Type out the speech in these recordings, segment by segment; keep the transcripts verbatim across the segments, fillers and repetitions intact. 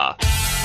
R.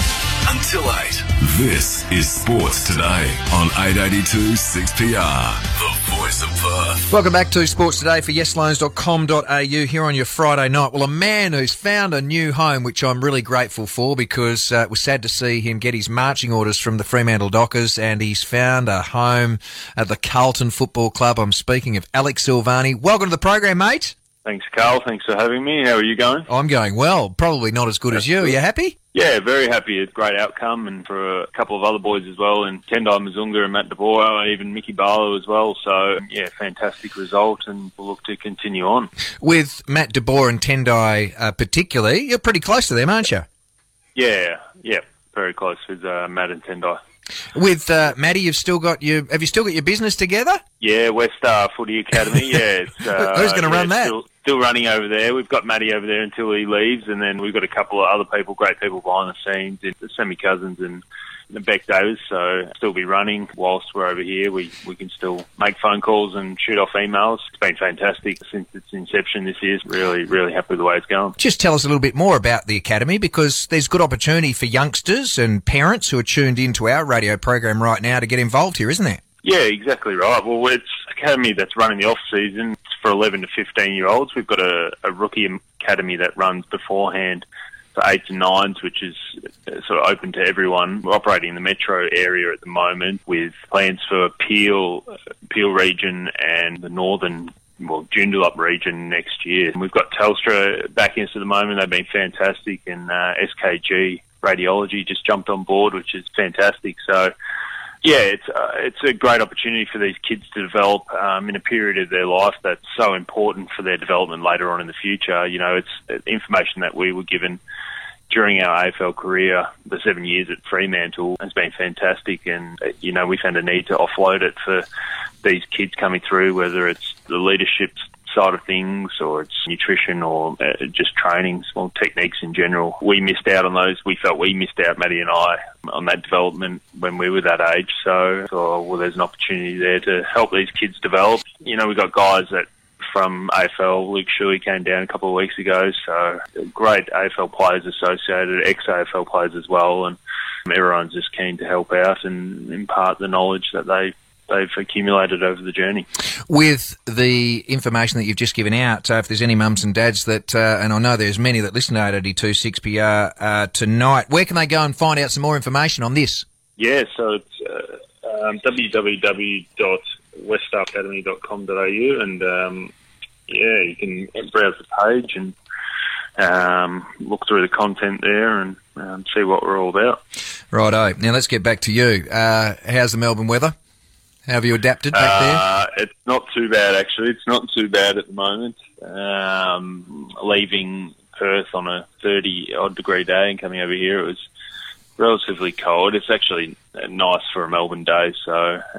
Until eight. This is Sports Today on eight eighty-two six P R, the voice of Perth. Welcome back to Sports Today for yes loans dot com dot a u here on your Friday night. Well, a man who's found a new home, which I'm really grateful for, because uh, it was sad to see him get his marching orders from the Fremantle Dockers, and he's found a home at the Carlton Football Club. I'm speaking of Alex Silvagni. Welcome to the program, mate. Thanks, Carl. Thanks for having me. How are you going? I'm going well. Probably not as good That's as you. good. Are you happy? Yeah, very happy. It's a great outcome, and for a couple of other boys as well, and Tendai Mazunga and Matt DeBoer, and even Mickey Barlow as well. So, yeah, fantastic result, and we'll look to continue on. With Matt DeBoer and Tendai uh, particularly, you're pretty close to them, aren't you? Yeah, yeah, very close with uh, Matt and Tendai. With uh, Matty, you've still got your have you still got your business together? Yeah, West Star Footy Academy. Yeah, it's, uh, who's going to yeah, run that? Still, still running over there. We've got Matty over there until he leaves, and then we've got a couple of other people, great people behind the scenes, Sammy Cousins and Beck Davis. So still be running whilst we're over here. We we can still make phone calls and shoot off emails. It's been fantastic since its inception this year. Really, really happy with the way it's going. Just tell us a little bit more about the Academy, because there's good opportunity for youngsters and parents who are tuned into our radio program right now to get involved here, isn't there? Yeah, exactly right. Well, it's Academy that's running the off-season. It's for eleven to fifteen-year-olds. We've got a, a rookie academy that runs beforehand for eights and nines, which is sort of open to everyone. We're operating in the metro area at the moment with plans for Peel, Peel region and the northern, well, Joondalup region next year. And we've got Telstra back in us at the moment. They've been fantastic, and uh, S K G Radiology just jumped on board, which is fantastic. So, yeah, it's uh, it's a great opportunity for these kids to develop um, in a period of their life that's so important for their development later on in the future. You know, it's information that we were given during our A F L career. The seven years at Fremantle has been fantastic, and, you know, we found a need to offload it for these kids coming through, whether it's the leadership side of things or it's nutrition or uh, just training, well, techniques in general. We missed out on those. We felt we missed out, Matty and I, on that development when we were that age. So, so well, there's an opportunity there to help these kids develop. You know, we've got guys that from A F L, Luke Shuey came down a couple of weeks ago, so great A F L players associated, ex-A F L players as well, and everyone's just keen to help out and impart the knowledge that they they've accumulated over the journey. With the information that you've just given out, uh, if there's any mums and dads that, uh, and I know there's many that listen to eight eighty-two six P R uh, tonight, where can they go and find out some more information on this? Yeah, so it's uh, um, w w w dot west star academy dot com dot a u, and um, yeah, you can browse the page and um, look through the content there and um, see what we're all about. Righto. Now let's get back to you. Uh, how's the Melbourne weather? How have you adapted back uh, there? It's not too bad, actually. It's not too bad at the moment. Um, leaving Perth on a thirty-odd degree day and coming over here, it was relatively cold. It's actually nice for a Melbourne day, so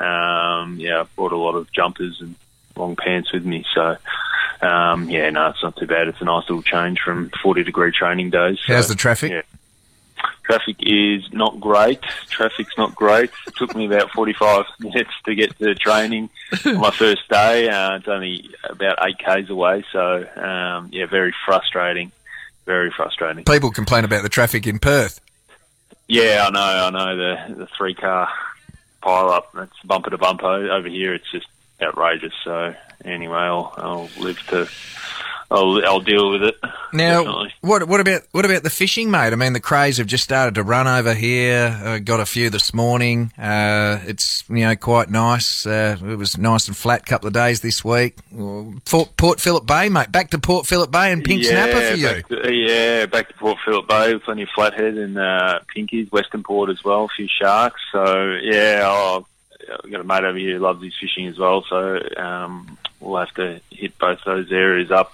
um, yeah, I brought a lot of jumpers and long pants with me. So um, yeah, no, it's not too bad. It's a nice little change from forty degree training days. So, how's the traffic? Yeah. Traffic is not great. Traffic's not great. It took me about forty-five minutes to get to training on my first day. Uh, it's only about eight kays away, so um, yeah, very frustrating. Very frustrating. People complain about the traffic in Perth. Yeah, I know. I know the the three car pile up. That's bumper to bumper over here. It's just outrageous. So anyway, I'll, I'll live to. I'll, I'll deal with it. Now, definitely. what what about what about the fishing, mate? I mean, the crays have just started to run over here. I got a few this morning. Uh, it's you know quite nice. Uh, it was nice and flat. Couple of days this week. Port, Port Phillip Bay, mate. Back to Port Phillip Bay and pink yeah, snapper for you. Back to, yeah, back to Port Phillip Bay. Plenty of flathead and uh, pinkies. Western Port as well. A few sharks. So yeah, oh, I've got a mate over here who loves his fishing as well. So. Um, We'll have to hit both those areas up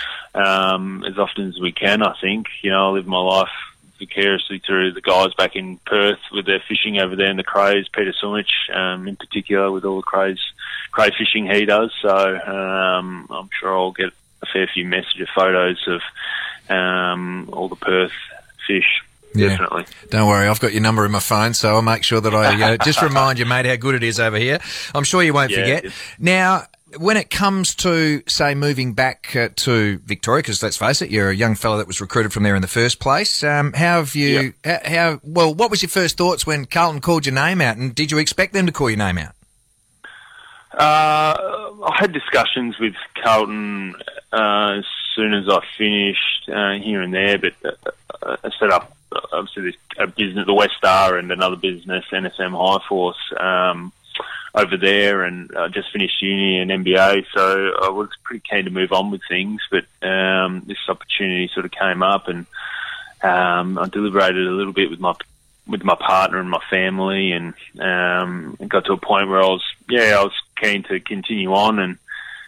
um, as often as we can, I think. You know, I live my life vicariously through the guys back in Perth with their fishing over there in the crays, Peter Sumich um, in particular with all the crays, cray fishing he does. So um, I'm sure I'll get a fair few messages, photos of um, all the Perth fish. Yeah. Definitely. Don't worry, I've got your number in my phone, so I'll make sure that I uh, just remind you, mate, how good it is over here. I'm sure you won't yeah, forget. Now, when it comes to, say, moving back uh, to Victoria, because let's face it, you're a young fellow that was recruited from there in the first place. Um, how have you? Yep. How, how? Well, what was your first thoughts when Carlton called your name out, and did you expect them to call your name out? Uh, I had discussions with Carlton uh, as soon as I finished uh, here and there, but uh, I set up obviously this, a business, the West Star, and another business, N S M High Force, um, over there, and I just finished uni and M B A, so I was pretty keen to move on with things, but um, this opportunity sort of came up, and um, I deliberated a little bit with my with my partner and my family, and um, it got to a point where I was, yeah, I was keen to continue on, and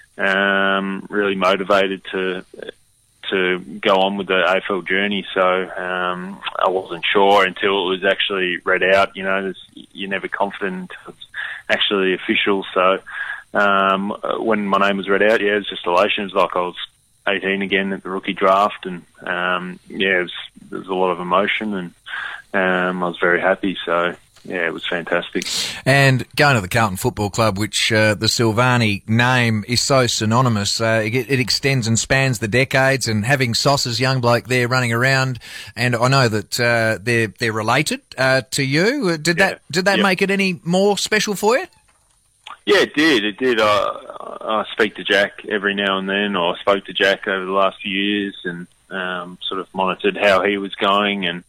um, really motivated to to go on with the A F L journey. So um, I wasn't sure until it was actually read out. You know, there's, you're never confident until it's actually official. So um, when my name was read out, yeah, it was just elation. It was like I was eighteen again at the rookie draft, and um, yeah, it was, there was a lot of emotion, and um, I was very happy. So yeah, it was fantastic. And going to the Carlton Football Club, which uh, the Silvani name is so synonymous, uh, it, it extends and spans the decades, and having Sauce's young bloke there running around, and I know that uh, they're they're related uh, to you. Did Yeah. that did that Yep. make it any more special for you? Yeah, it did. It did. I, I speak to Jack every now and then, or I spoke to Jack over the last few years, and um, sort of monitored how he was going, and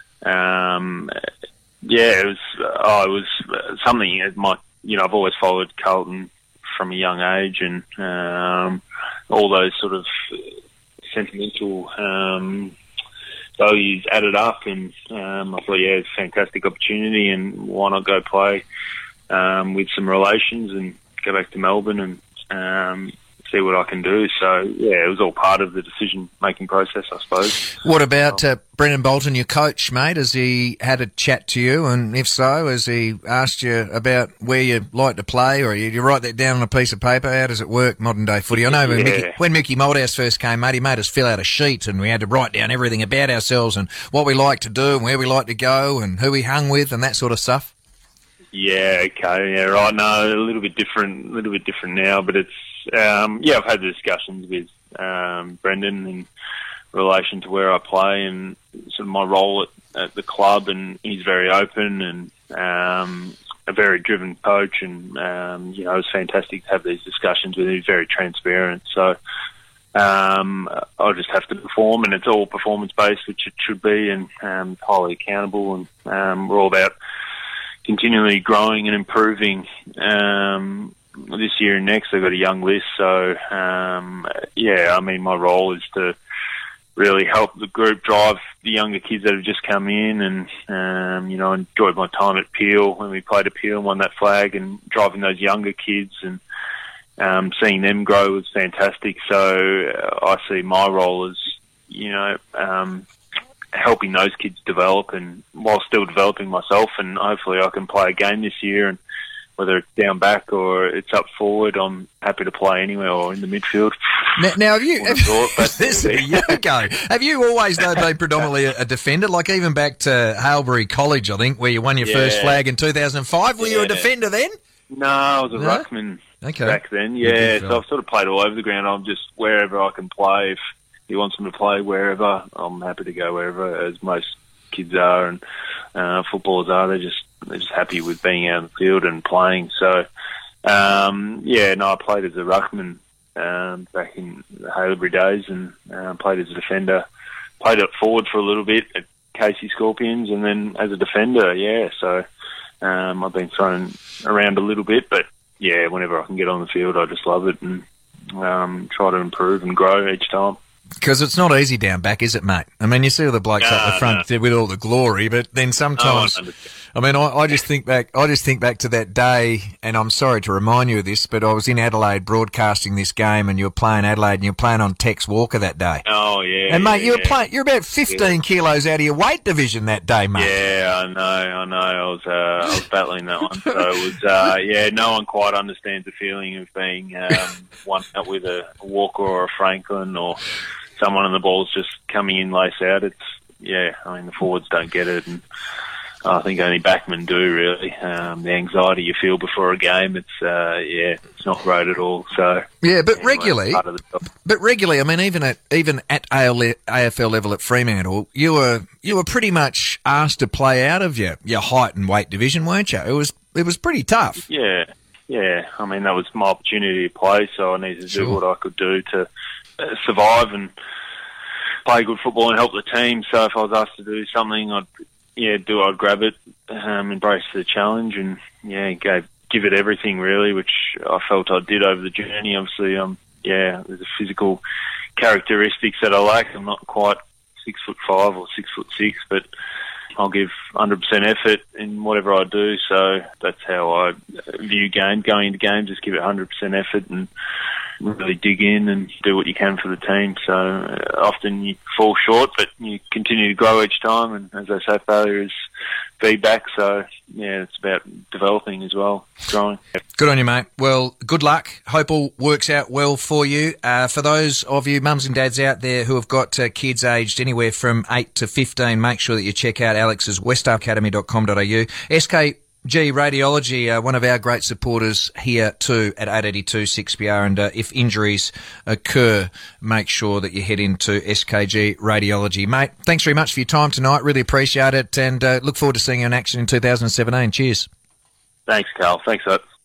um, yeah, it was. Oh, it was something. That my, you know, I've always followed Carlton from a young age, and um, all those sort of sentimental um, values added up, and um, I thought, yeah, it's a fantastic opportunity, and why not go play Um, with some relations and go back to Melbourne and um, see what I can do. So, yeah, it was all part of the decision-making process, I suppose. What about uh, Brendan Bolton, your coach, mate? Has he had a chat to you? And if so, has he asked you about where you like to play, or you, you write that down on a piece of paper? How does it work, modern-day footy? I know when, Yeah. Mickey, when Mickey Moldhouse first came, mate, he made us fill out a sheet, and we had to write down everything about ourselves and what we like to do and where we like to go and who we hung with and that sort of stuff. Yeah, okay, yeah, right. No, a little bit different, a little bit different now, but it's, um, yeah, I've had the discussions with um, Brendan in relation to where I play and sort of my role at, at the club, and he's very open and um, a very driven coach, and, um, you know, it was fantastic to have these discussions with him. He's very transparent, so um, I'll just have to perform, and it's all performance-based, which it should be, and um, highly accountable, and um, we're all about continually growing and improving. Um, this year and next, I've got a young list, so um, yeah, I mean, my role is to really help the group drive the younger kids that have just come in, and um, you know, enjoyed my time at Peel when we played at Peel and won that flag, and driving those younger kids and um, seeing them grow was fantastic. So uh, I see my role as, you know, um, helping those kids develop, and while still developing myself, and hopefully I can play a game this year, and whether it's down back or it's up forward, I'm happy to play anywhere, or in the midfield. Now, now have you, have, thought, but- this is a year ago, have you always though been predominantly a, a defender, like even back to Hailbury College, I think, where you won your Yeah. first flag in two thousand five? Were you a Yeah. defender then? No, I was a No? ruckman Okay. back then. Good Yeah, fella. so I've sort of played all over the ground. I'm just wherever I can play. If he wants me to play wherever, I'm happy to go wherever, as most kids are and uh, footballers are. They're just they're just happy with being out in the field and playing. So, um, yeah, no, I played as a ruckman um, back in the Haileybury days, and uh, played as a defender. Played it forward for a little bit at Casey Scorpions, and then as a defender, yeah. So um, I've been thrown around a little bit, but yeah, whenever I can get on the field, I just love it, and um, try to improve and grow each time. Because it's not easy down back, is it, mate? I mean, you see all the blokes No, up the front there with all the glory, but then sometimes, No, I I mean, I, I just think back, I just think back to that day, and I'm sorry to remind you of this, but I was in Adelaide broadcasting this game, and you were playing Adelaide, and you were playing on Tex Walker that day. Oh yeah, And mate, yeah, you were yeah. playing, you're about fifteen Yeah. kilos out of your weight division that day, mate. Yeah, I know, I know. I was, uh, I was battling that one. So it was, uh, yeah, no one quite understands the feeling of being um, one up with a Walker or a Franklin, or someone on the ball's just coming in lace out. It's, yeah, I mean, the forwards don't get it, and I think only backmen do, really. Um, the anxiety you feel before a game, it's uh, yeah, it's not great at all. So yeah, but anyway, regularly, part of the job. but regularly, I mean, even at even at A F L level at Fremantle, you were you were pretty much asked to play out of your, your height and weight division, weren't you? It was it was pretty tough. Yeah, yeah. I mean, that was my opportunity to play, so I needed to Sure. do what I could do to uh, survive and play good football and help the team. So if I was asked to do something, I'd yeah do. I'd grab it, um, embrace the challenge, and yeah, go give it everything really, which I felt I did over the journey. Obviously, um, yeah, there's a physical characteristics that I lack. I'm not quite six foot five or six foot six, but I'll give one hundred percent effort in whatever I do. So that's how I view game going into games. Just give it one hundred percent effort and really dig in and do what you can for the team. So uh, often you fall short, but you continue to grow each time. And as I say, failure is feedback. So yeah, it's about developing as well, growing. Good on you, mate. Well, good luck. Hope all works out well for you. Uh, for those of you mums and dads out there who have got uh, kids aged anywhere from eight to fifteen, make sure that you check out Alex's westar academy dot com dot a u. S K G Radiology, uh, one of our great supporters here too at eight eighty-two six P R, and uh, if injuries occur, make sure that you head into S K G Radiology. Mate, thanks very much for your time tonight. Really appreciate it, and uh, look forward to seeing you in action in two thousand seventeen. Cheers. Thanks, Carl. Thanks, Oak.